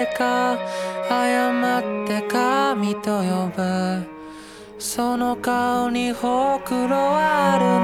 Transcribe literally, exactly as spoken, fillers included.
か誤って神と呼ぶその顔にほくろある